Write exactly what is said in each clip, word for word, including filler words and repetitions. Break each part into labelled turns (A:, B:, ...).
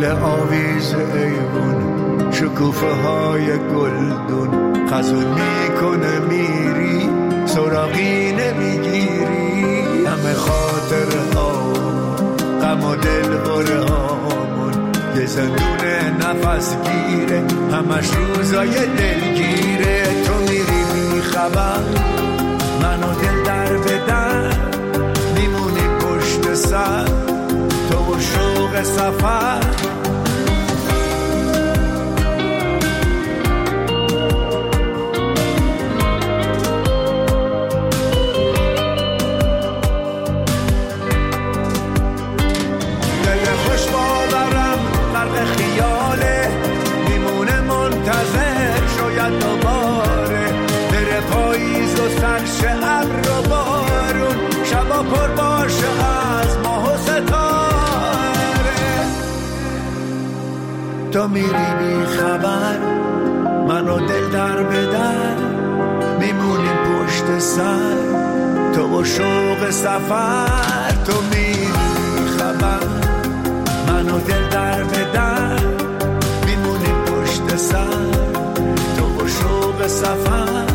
A: آویز ایوون شکوفه های گلدون خزون میکنه میری سراغی نمیگیری همه خاطر ها غم و دل بره هامون یه زندون نفس گیره همش روزای دلگیره تو میری بیخبر منو دل در بدن میمونی پشت سر تو و شوق سفر دل خوش باورم غرق خیاله میمونه منتظر شاید دوباره بره پاییز و سرش ابر و بارون شبا پر باشه از ماه و ستاره تو میری بی خبر منو دل در بدر میمونی پشت سر تو و شوق سفر تو میری بی خبر منو دل در بدر میمونی پشت سر تو و شوق سفر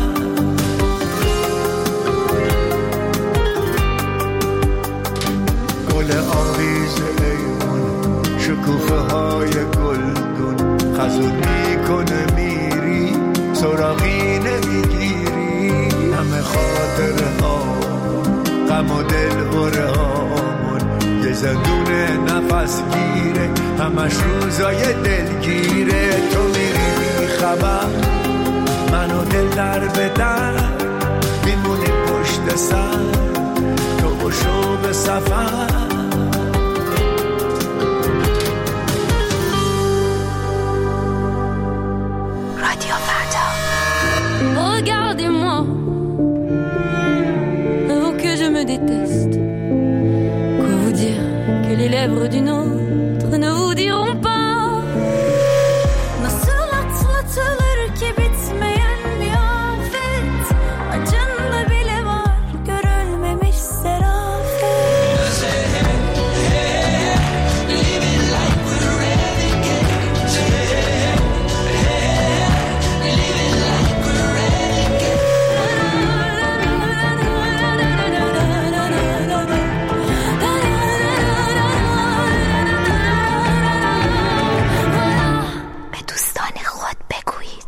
A: گل آویز ایوون شکوفه های گلدون خزون میکنه میری سراغی نمیگیری همه خاطر ها غم و دل بره هامون یه زندون نفس گیره همش روزای دلگیره تو میری بی خبر منو دل در بدر میمونی پشت سر تو و شوق سفر
B: Regardez-moi, avant que je me déteste. Quoi vous dire que les lèvres d'une autre ne vous diront pas. Nasıl atlatılır ki bitmeyen bir afet. Acında bile var görülmemiş serafet. Living like we're renegades. Living like we're renegades.
C: به دوستان خود بگویید.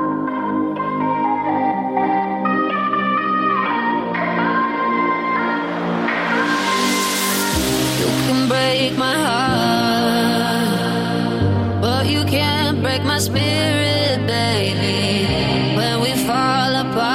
B: You can break my heart, but you can't break my spirit, baby. When we fall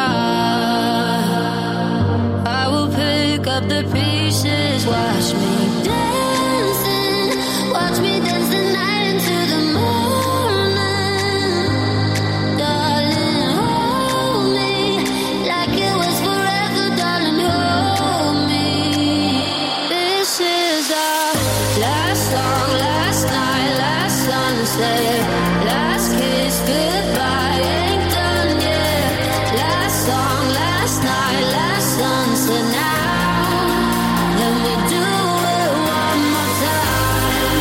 B: apart, I will pick up the pieces. Watch me dancing, watch me dance the night into the morning. Darling, hold me like it was forever, darling, hold me. This is our last song, last night, last sunset, last kiss, goodbye, ain't done yet. Last song, last night, last sunset, now let me do it one more time.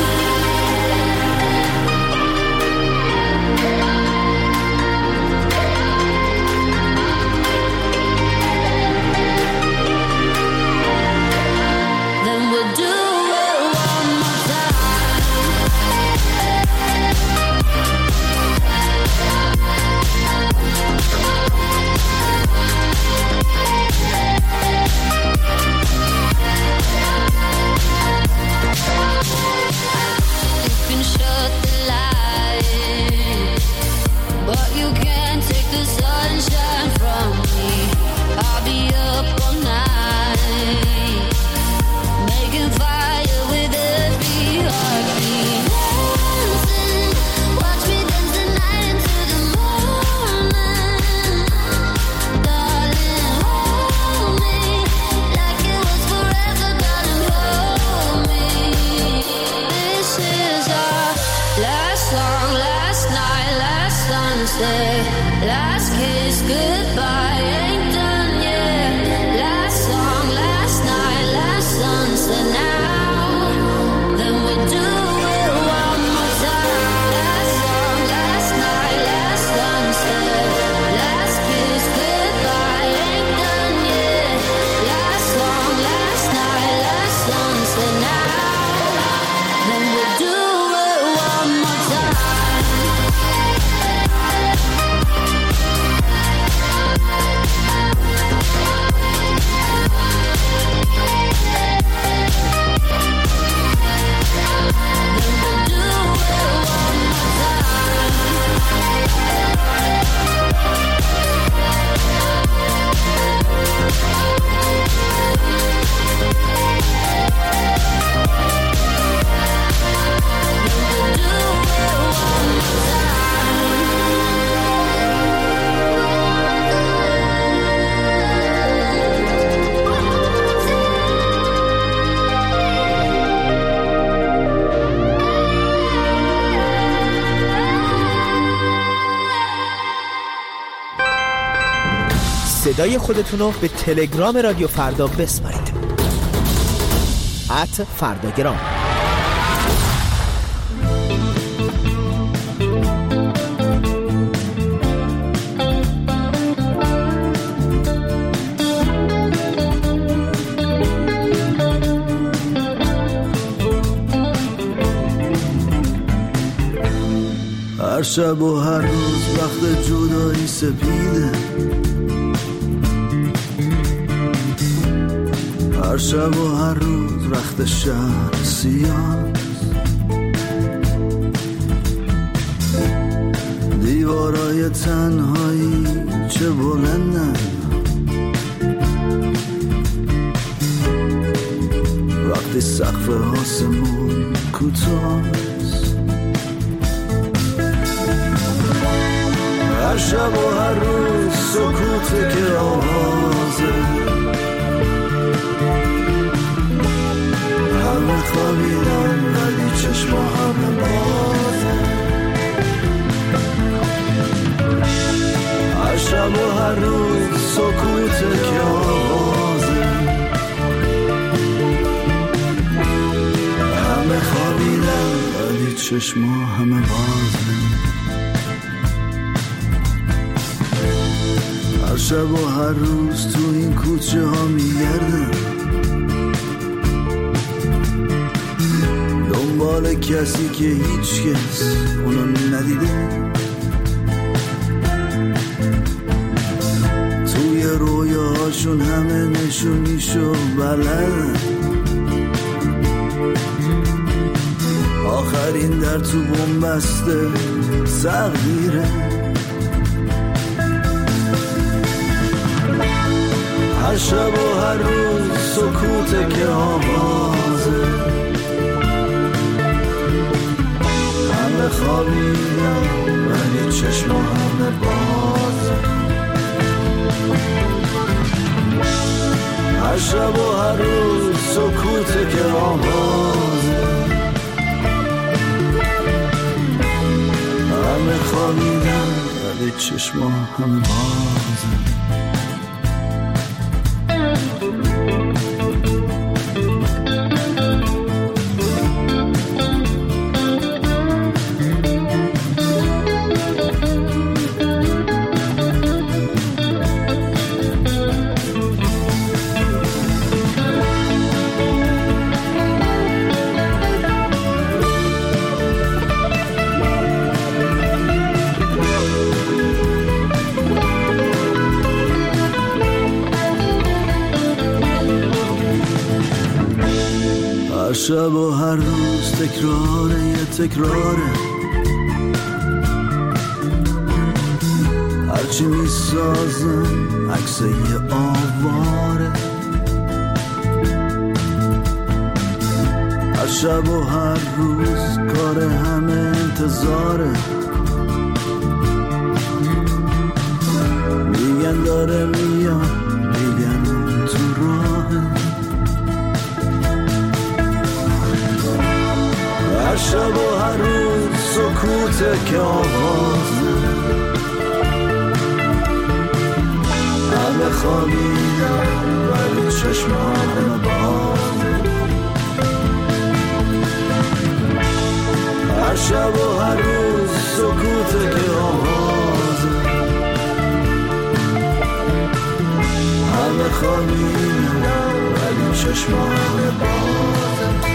B: Then we'll do it one more time. You can shut the light, but you can't take the sunshine from me. I'll be up all night, making fire with every heartbeat. Dancing, watch me dance the night into the morning. Darling, hold me like it was forever, darling, hold me. This is our last song, last night, last sunset, last kiss, goodbye, ain't done yet. Last song, last night, last sunset, now then we do it one more time.
D: صدای خودتون رو به تلگرام رادیو فردا بسپارید. ات فرداگرام.
A: هر شب و هر روز وقت جدایی سپیده، هر شب و هر روز وقت شهر سیاه، دیوارای تنهایی چه بلندن، وقتی سقف آسمون کوتاه، هر شب و هر روز سکوته که آوازه، همه خوابیدن ولی چشم همه بازه، هر شب و هر روز سکوته که آوازه، همه خوابیدن ولی چشم همه بازه، هر شب و هر روز تو این کوچه ها میگردم دنبال کسی که هیچ کس اونو ندیده، توی رویاهاشون همه نشونیشو بلدن، آخرین در تو بنبسته تغییره، هر شب و هر روز سکوته که آوازه، همه خوابیدن ولی چشم همه بازه، هر شب و هر روز سکوته که آوازه، همه خوابیدن ولی چشم همه بازه. هر شب و هر روز تکراره یه تکراره، هرچی میسازن عکس یه آواره، هر شب و هر روز کار همه انتظاره، میگن داره میاد میگن تو راهه، هر شب و هر روز سکوته که آوازه، همه خوابیدن ولی چشم همه بازه، هر شب و هر روز سکوته که آوازه، همه خوابیدن ولی چشم همه بازه،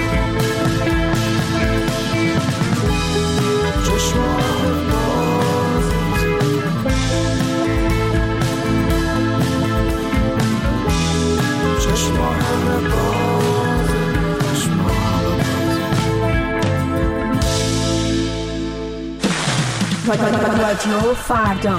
A: چشم همه بازه، چشم همه بازه، چشم همه بازه.
E: رادیو فردا.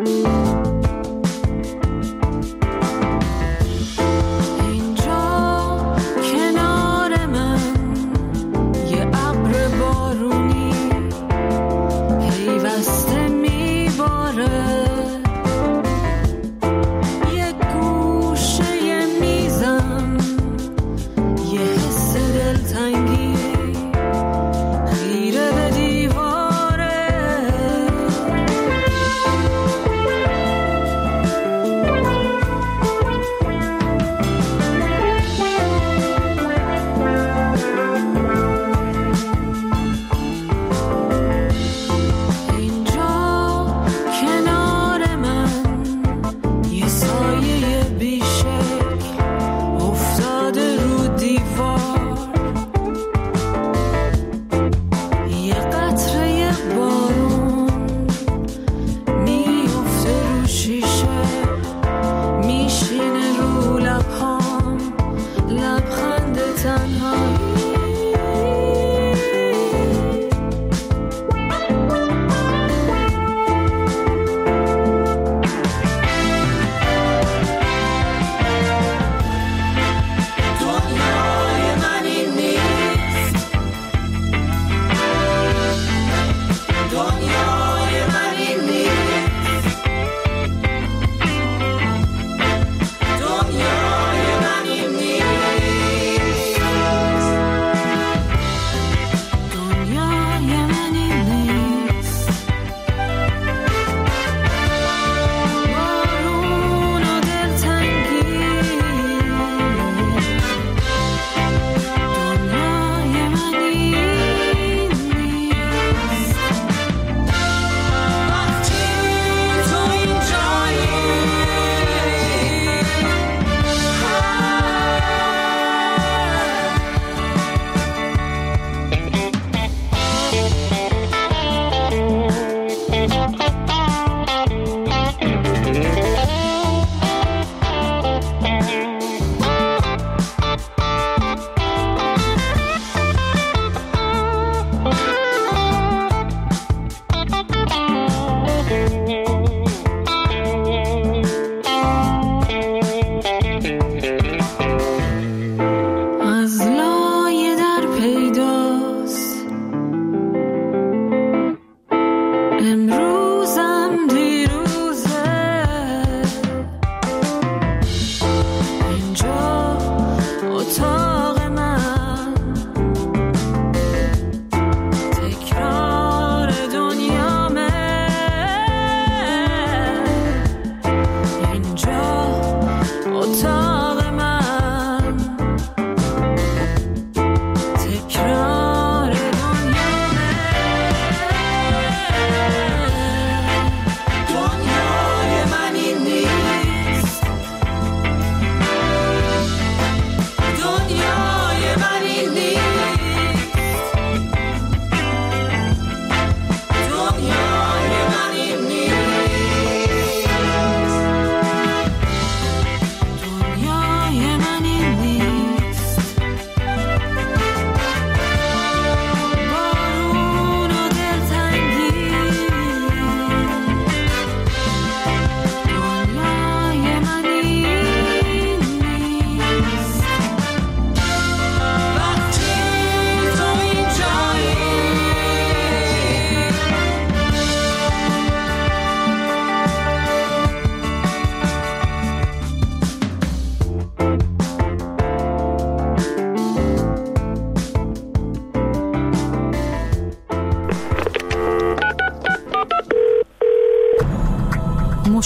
B: Angel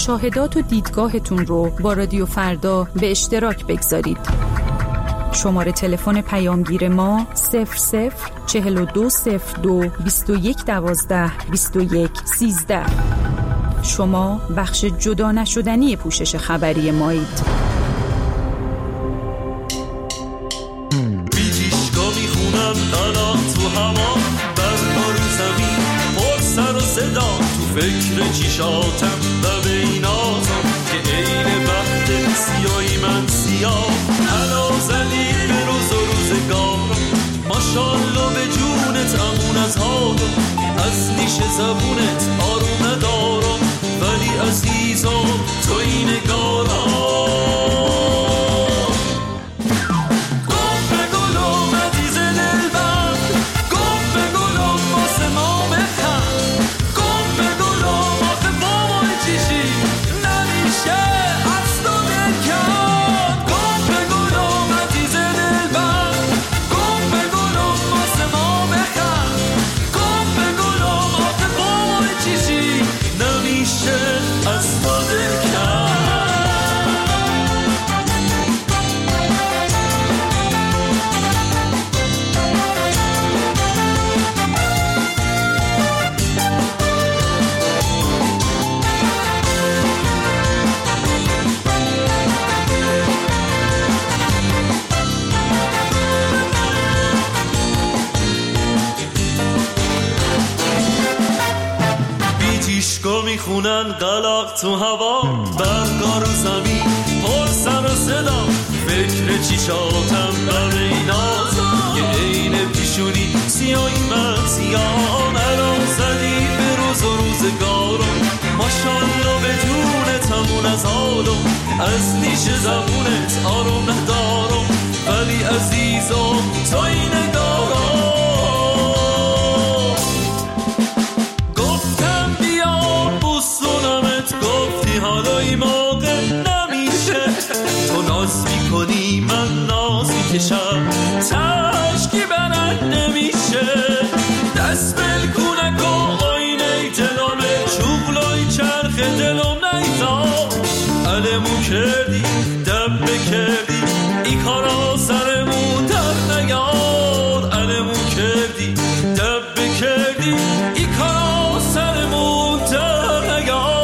E: مشاهدات و دیدگاهتون رو با رادیو فردا به اشتراک بگذارید. شماره تلفن پیامگیر ما صفر صفر چهل و دو صفر دو بیست و یک دوازده بیست و یک سیزده. شما بخش جدا نشدنی پوشش خبری مایید.
F: بیتیشگاه میخونم الان تو هوا، برنا رو زمین پر سر و صدا، تو فکر چیشاتم و بیناتم که عین وقت سیایی من سیاه. حالا زدی به روز و روزگارم، ماشالله به جونت امون از حالم، از نیش زبونت آروم ندارم، ولی عزیزم تو این نگارم. میخونن قلق تو هوا، برگا رو زمین پر سر و صدا، فکر چیشاتم و بیناتم یه عین پیشونی سیایی من سیاه. الان زدی به روز و روزگارم، ماشالله به جونت همون از حالم، از نیش زبونت آروم ندارم، ولی عزیزم تو این نگارم. حالای موقع نمیشه، تو ناز میکنی من ناز میکشم، تشکی برد نمیشه، دست بلکونه که آینه دلمه، چوغلای چرخ دلم نیزا، علمو کردی دبه کردی ای کارا سرمون در نیار، علمو کردی دبه کردی ای کارا سرمون در نیار.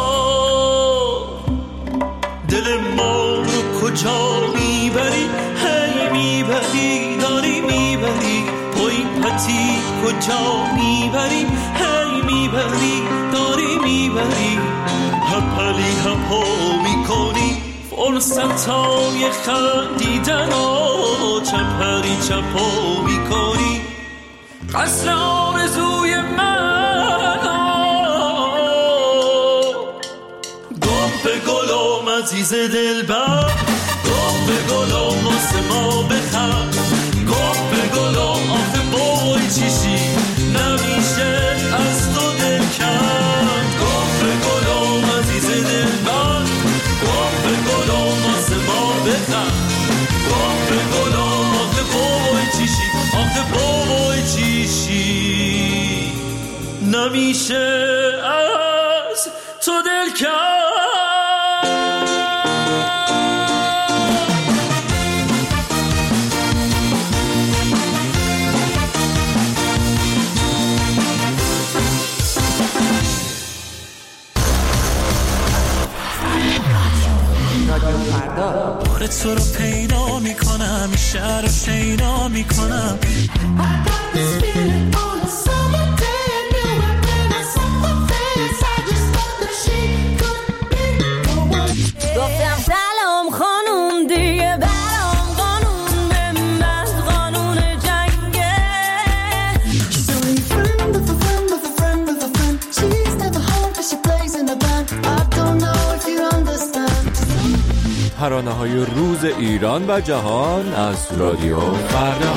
F: دل ما رو کجا میبری، هی میبری داری میبری، پای پتی کجا میبری، هی میبری داری میبری، هپلی هپو میکنی فرصتای خندیدن و چپری چپو میکنی، قصر آرزوی من گم به گلم عزیز دلبر، گم به گلم واسه ما بخم، گم به گلم آخه بای چیشی نمیشه از تو دل کن، گم به گلم عزیز دلبر، گم به گلم واسه ما بخم، گم به گلم آخه بای چیشی، آخه بای چیشی نمیشه از تو دل کن. بار تو رو پیدا میکنم، شهر رو شیدا میکنم،
B: گفتم سلام خانوم دیگه برام قانون به من قانون جنگه.
G: She's only friend of a friend of a friend of a friend. She's never home but she plays in a band. I don't know if you understand.
H: ترانه‌های روز ایران و جهان از رادیو فردا.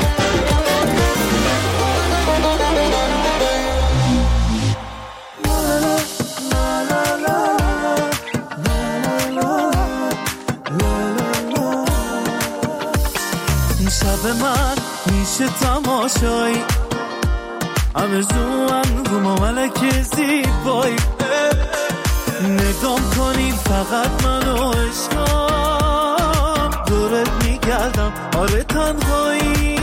A: شب من میشه تماشایی، همه زوان رو مملک زیبایی، نگام کنی فقط منو عشقم، دورت میگردم آره تنهایی،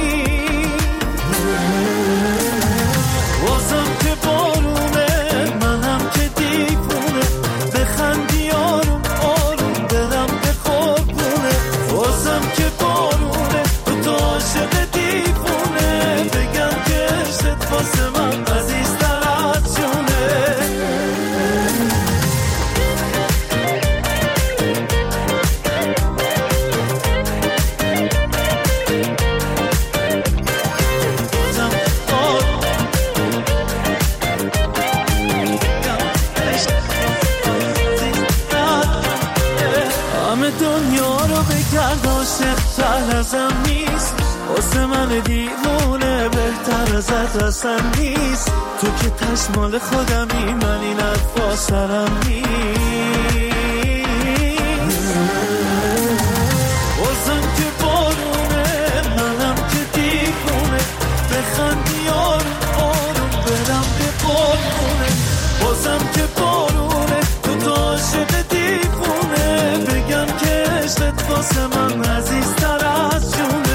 A: بازم که بارونه منم که دیوونه، بخندی آروم آروم دلم به قربونه، بازم که بارونه تو تو عاشق دیوونه، بگم که عشقت واسه من عزیزتر از جونه. دنیا رو بگرد عاشق تر ازم نیست، واسه من دیوونه بهتر ازت اصلا نیست، تو که تشمال خودمی من این حرفا سرم نیست، بازم که بارونه منم که دیوونه، بخندی آروم آروم برم به قربونه، بازم که بارونه تو تو عاشق دیوونه، بگم که عشقت واسه من عزیزتر از جونه.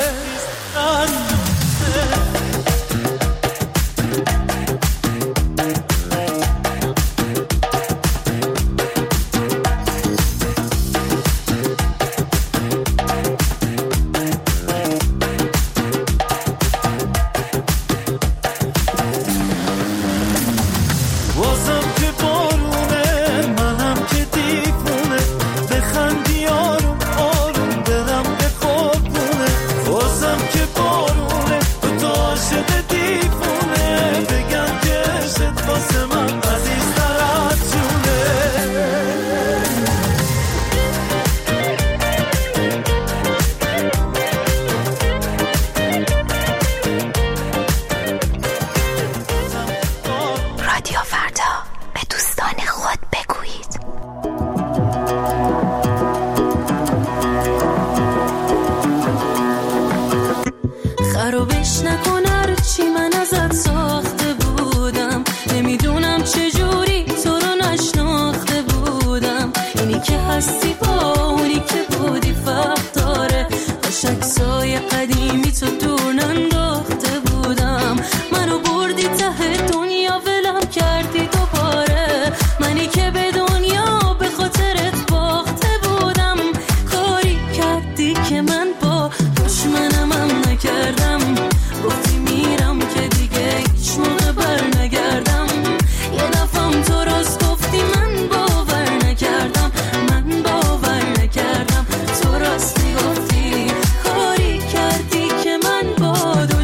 I: خرابش نکن هرچی من ازت ساخته بودم، نمیدونم چجوری تو رو نشناخته بودم، اینی که هستی با اونی که بودی فرق داره، باش عکسای قدیمی تو دور ننداخته بودم، منو بردی ته دنیا ولم کردی دوباره، منی که به دنیا به خاطرت باخته بودم، کاری کردی که من با دشمنم هم نکردم، گفتی میرم که دیگه هیچ موقع بر نگردم، یه دفعم تو راست گفتی من باور نکردم، من باور نکردم، تو راستی گفتی کاری کردی که من با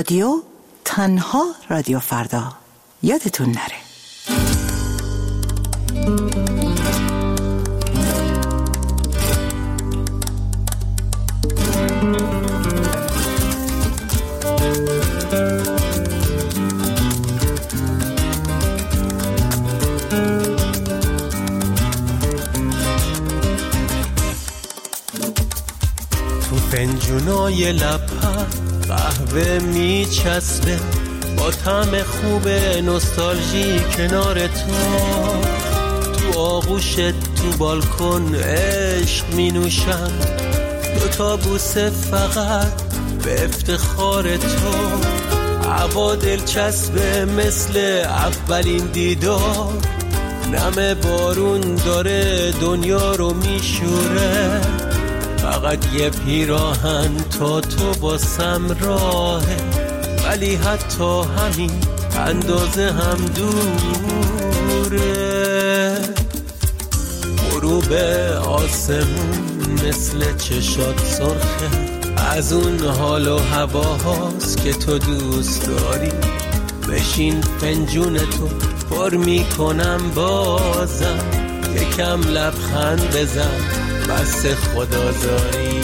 J: رادیو، تنها رادیو فردا. یادتون نره.
K: تو فنجونای لب‌ها قهوه میچسبه با طعم خوب نوستالژی کنار تو. تو آغوشت تو بالکن عشق می نوشم، دوتا بوسه فقط به افتخار تو. هوا دلچسبه مثل اولین دیدار، نم بارون داره دنیا رو میشوره. فقط یه پیراهن تا تو باسم راهه، ولی حتی همین اندازه هم دوره. غروب آسمون مثل چشات سرخه، از اون حال و هواهاست که تو دوست داری. بشین فنجون تو پر میکنم بازم، یکم لبخند بزن بس خدازاری.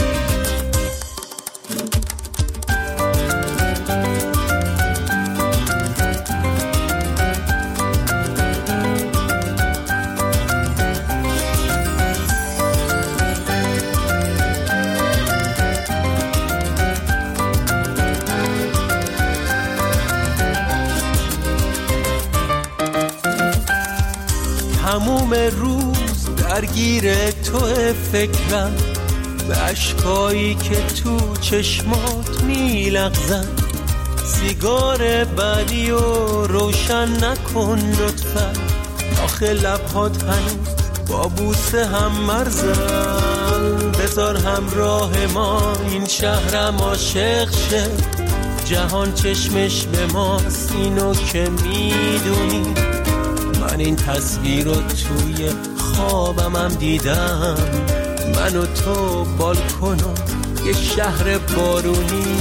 K: تموم روز درگیر تو فکرم، به عشقایی که تو چشمات میلغزن. سیگار بعدی و روشن نکن لطفا، آخه لبهات هنوز با بوسه هم مرزن. بذار همراه ما این شهرم عاشق شه، جهان چشمش به ماست اینو که میدونی. من این تصویر رو توی خوابم هم دیدم، من و تو بالکن و یه شهر بارونی.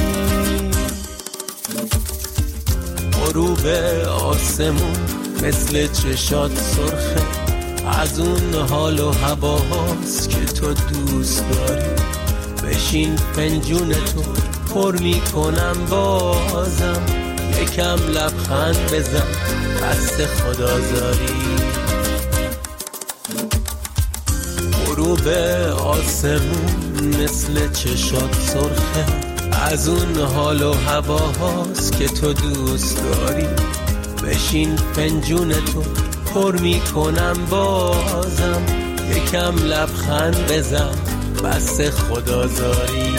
K: غروب آسمون مثل چشات سرخه، از اون حال و هواهاست که تو دوست داری. بشین فنجون تو پر میکنم بازم، یکم لبخند بزن دست خدازاری. غروب آسمون مثل چشات سرخه، از اون حال و هواهاست که تو دوست داری. بشین فنجون تو پر میکنم بازم، یکم لبخند بزن بس خدازاری.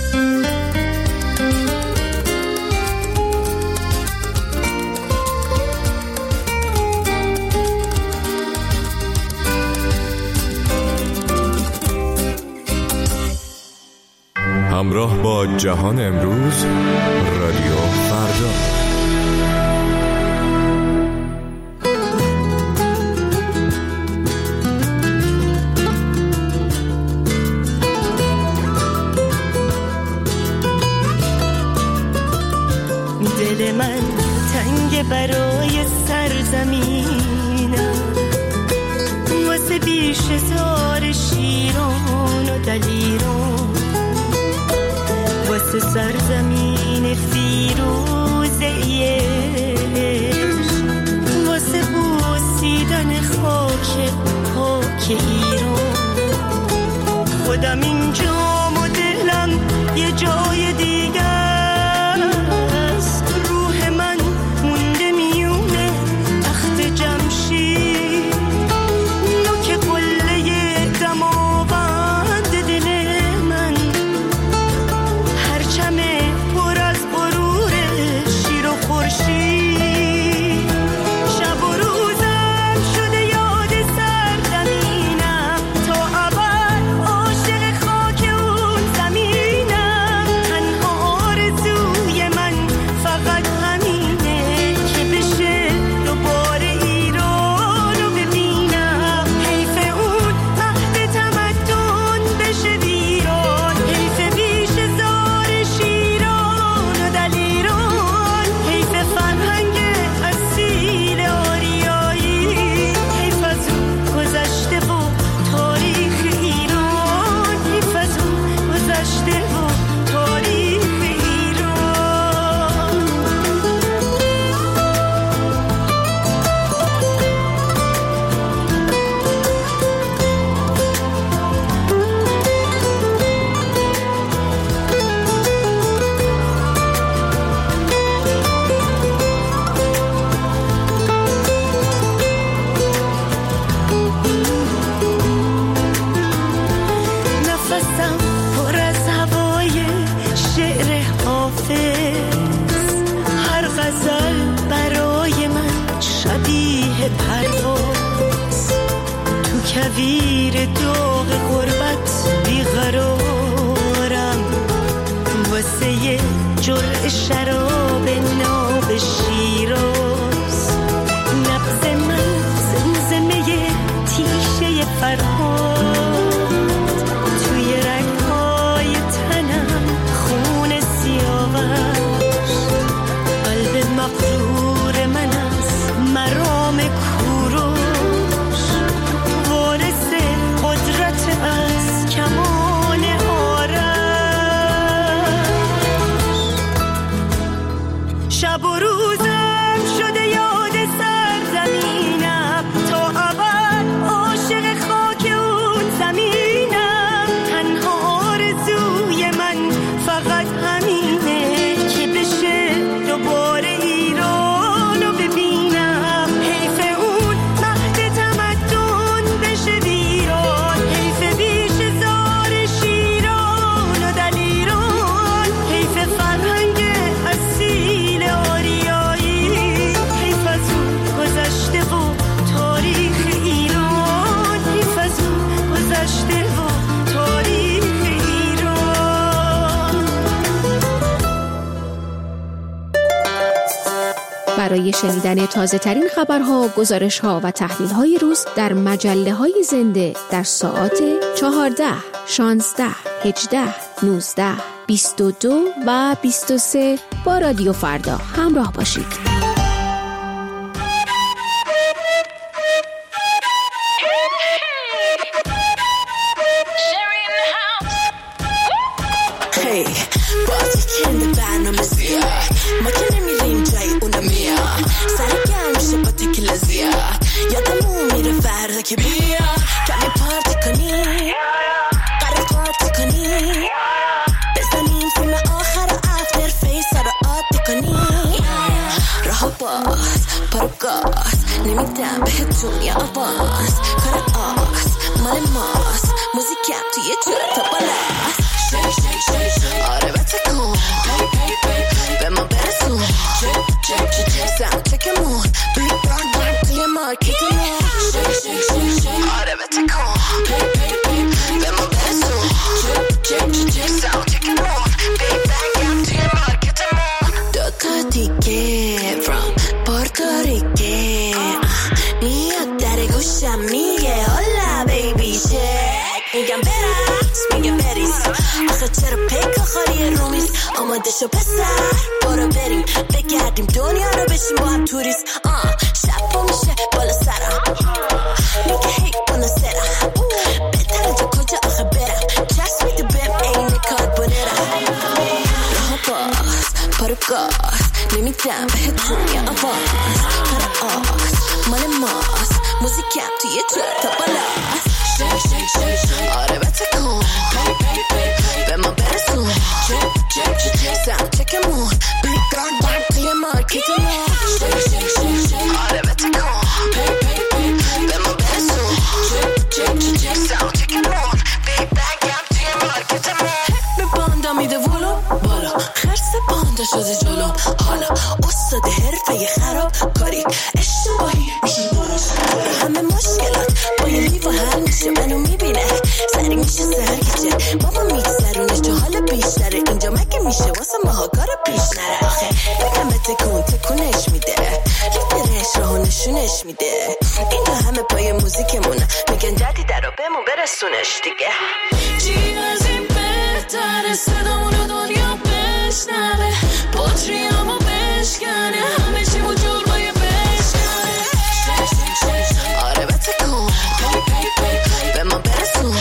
H: همراه با جهان امروز، رادیو فردا.
L: دل من تنگ برای سرزمینم، واسه بیش زار شیران و دلیران، واسه سرزمین فیروزه عشق، واسه بوسیدن خاک پاک ایران. خودم اینجام و دلم یه جای دیگه است، روح من مونده میونه تخت جمشید، نوک قله دماوند دل من، پرچم پر از غرور شیر و خورشید. شب و روزم شده یاد سرزمینم، تا ابد عاشق خاک اون زمینم. نویر داغ غربت بیقرارم، واسه یه جرعه شراب ناب شیراز، نبض من زمزمه تیشه فرهاد، توی رگهای تنم خون سیاوش، قلب مغرور من از مرام کوروش، وارث قدرت از کمال آرش، شب و روزم شده یاد سرزمینم، تا ابد عاشق خاک اون زمینم، تنها آرزوی من فقط همینه که بشه دوباره ایرانو ببینم، حیف اون مهد تمدن بشه ویران، حیف بیش زار شیران و دلیران، حیف فرهنگ اصیل آریایی، حیف از اون گذشته و تاریخ ایران، حیف از اون گذشته و تاریخ ایران.
M: برای شنیدن تازه ترین خبرها، گزارش‌ها و تحلیل‌های روز در مجله‌های زنده در ساعات چهارده، شانزده، هجده، نوزده، بیست و دو و بیست و سه با رادیو فردا همراه باشید.
N: هی بازی کنده برنامه زیاد، ما که نمیریم جای اونا میاد، سرگرم میشه با تکیلا زیاد، یادمون میره فردا که بیا کمی پارتی کنی، قرار پارتی کنی، بزنیم فیلم آخر و افتر فیس رو عادی کنی، راه باز پارو گاز نمیدم بهتون یا آواز، کار آس مال ماست، موزیکم توی جور تا بالاست، آره بتکن به ما برسون، ساوند چکمون بیگ براند براند توی مارکتمون، آره بتکن به ما برسون، ساوند چکمون بیگ براند توی مارکتمون، دوتا دیگه from پورتوریکه میاد در گوشم میگه هولا بیبی شک، میگم برقص میگه بریز، آخه چرا پیک آخری رومیز، آماده شو پسر برو بریم بگردیم دنیا رو بشیم با هم توریست، آه شب پا میشه بالا سرم میگه هی بالا سرم بهتره جا کجا آخه برم، چست میده بهم این کاربونرم، راه باز پارو گاز نمیدم بهتون یا آواز، کار آس مال ماست، موزیکم توی جور تا بالاست، آره بتکن به ما برسون، ساوند چکمون بیگ براند براند توی مارکتمون، آره بتکن به ما برسون، ساوند چکمون بیگ براند توی مارکتمون، به باندا میده ولو بالا، خرس باندا شده جلو، حالا استاد حرفه خراب کاری اشتباهی میشه درست، همه مشکلات با یه میوه حل میشه، منو میبینه سری میشه سرگیچه، بابا میگذرونه چه حال بیشتره، اینجا مگه میشه واسه ماها کار پیش نره، آخه بگم به تکون تکونش میده، لیدرش راهو نشونش میده، اینجا همه پای موزیکمونه، میگن دردی در رو بهمون برسونش دیگه،
I: چی از این بهتره، صدامونو دنیا بشنوه، پاتریامو بشکنه، همه چی مو جلوی بشکنه،
N: آره بتکن به ما برسون،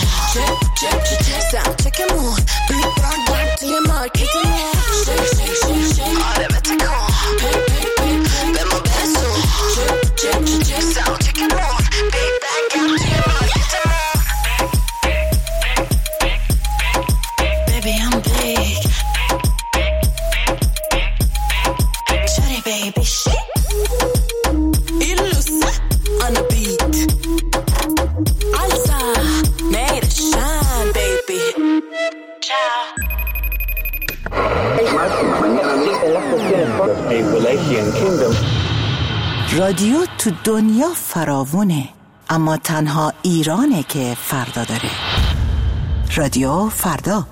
N: ساوند چکمون بیگ براند براند توی مارکتمون، آره بتکن به ما برسون، ساوند چکمون بیگ براند براند توی مارکتمون، baby I'm big, shawty baby shit, illusa on the beat, Alza made it shine baby, ciao.
J: رادیو تو دنیا فراوونه، اما تنها ایرانه که فردا داره. رادیو فردا.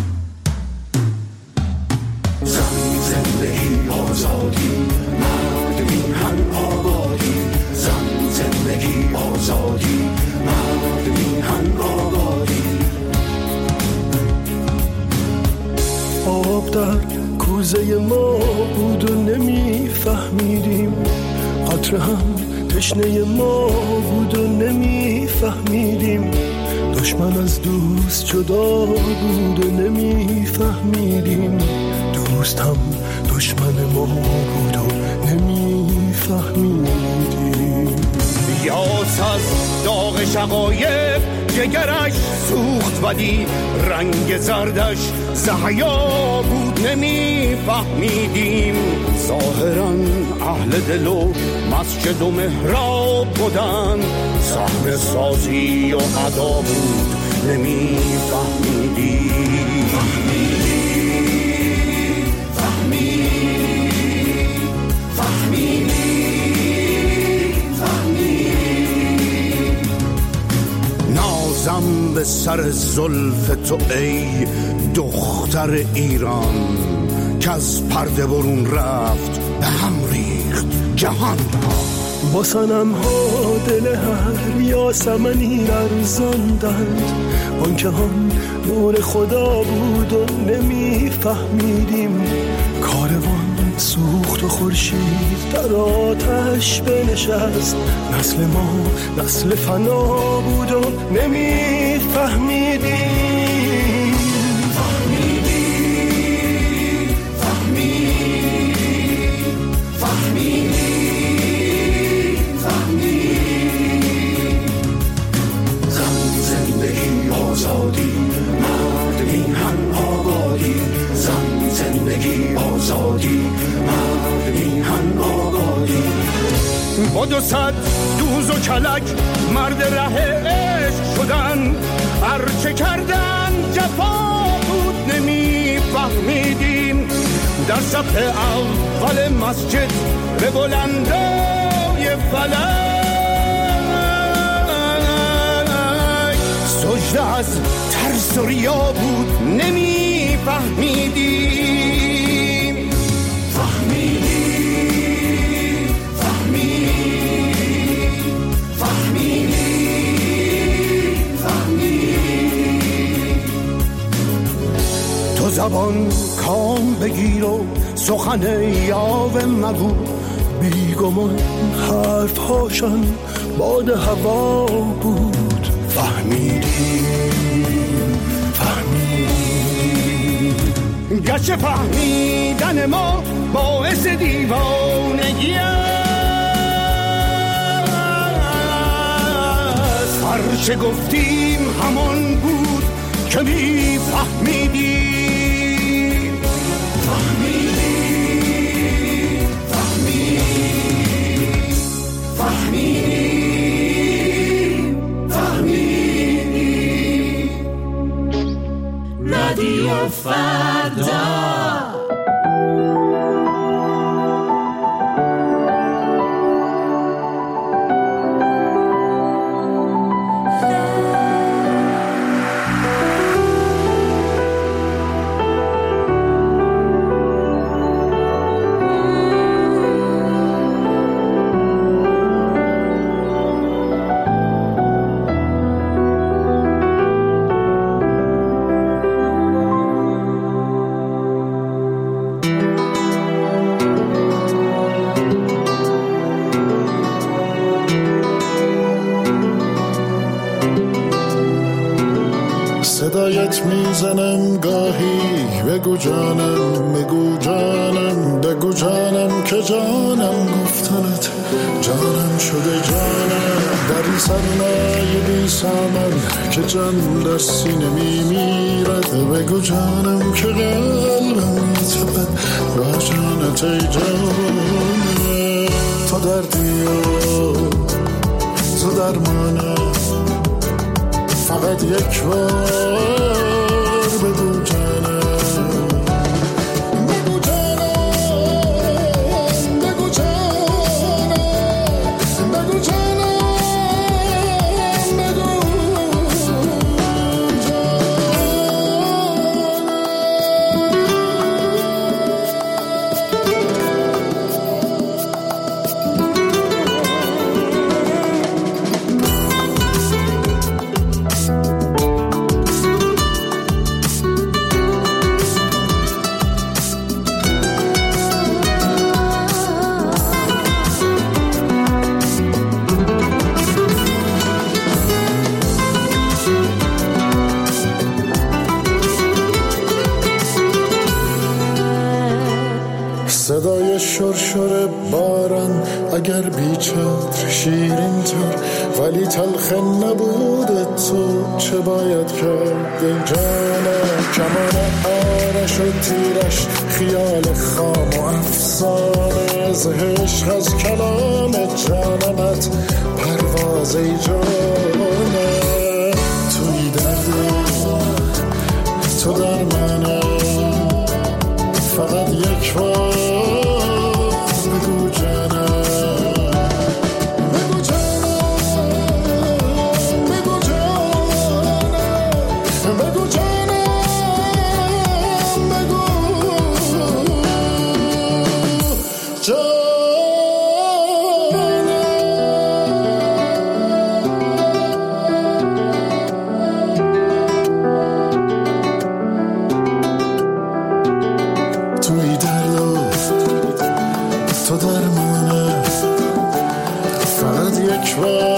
A: زن زندگی آزادی، مرد میهن آبادی. زن زندگی آزادی، مرد میهن آبادی.
O: آب در کوزه ما بود و نمیفهمیدیم، قطره هم تشنه ما بود و نمیفهمیدیم. دشمن از دوست جدا بود و نمیفهمیدیم، دوست هم دشمن ما بود و نمیفهمیدیم.
A: یاس از داغ شقایق جگرش سوخت ولی رنگ زردش زحیا بود نمیفهمیدیم. ظاهراً اهل دل و مسجد و محراب بودن، صحنه سازی و ادا بود نمیفهمیدیم. فهمیدیم فهمیدیم فهمیدیم فهمیدیم. نازم به سر زلف تو ای دختر ایران، که از پرده برون رفت به هم ریخت جهان ها.
O: با صنم ها دل هر یاسمنی لرزاندند، آنکه هم نور خدا بود و نمیفهمیدیم. کاروان سوخت و خورشید در آتش بنشست، نسل ما نسل فنا بود و نمیفهمیدیم.
A: آزادی، مرد میهن آبادی. زن زندگی آزادی، مرد میهن آبادی. با دو صد دوز و کلک مرد ره عشق شدن، هرچه کردن جفا بود نمیفهمیدیم. در صف اول مسجد به بلندای فلک سجده از ترس و ریا بود نمیفهمیدیم. فهمیدیم فهمیدیم فهمیدیم فهمیدیم. تو زبان کام بگیر و سخن یاوه مگو، بیگمان حرف هاشان باد هوا بود. فهمیدیم فهمیدیم. گرچه فهمیدن ما باعث دیوانگی است، هرچه گفتیم همان بود که میفهمیدیم. فهمیدیم فهمیدیم فهمیدیم فهمیدیم. رادیو فردا.
P: صدایت میزنم گاهی، بگو جانم بگو جانم، بگو جانم که جانم گفتنت جانم شده جانم. در این سرمایه بی سامن که جان در سینه میمیرد، بگو جانم که قلبم میتپد با جانت ای جانم. تو دردی و تو درمانم، فقط یک بار بگو جانم، بگو جانم، بگو جانم، بگو جانم، چتر شیرین تر ولی تلخ نبود تو چه باید کرد ای جانم کمان آرش و تیرش خیال خام و افسانه از عشق از کلام جانمت پرواز ای جانم توی درد تو در منه فقط یک بار بگو جانم بگو جانم بگو جانم بگو جانم بگو جانم توی درد تو درمانه فقط یک بار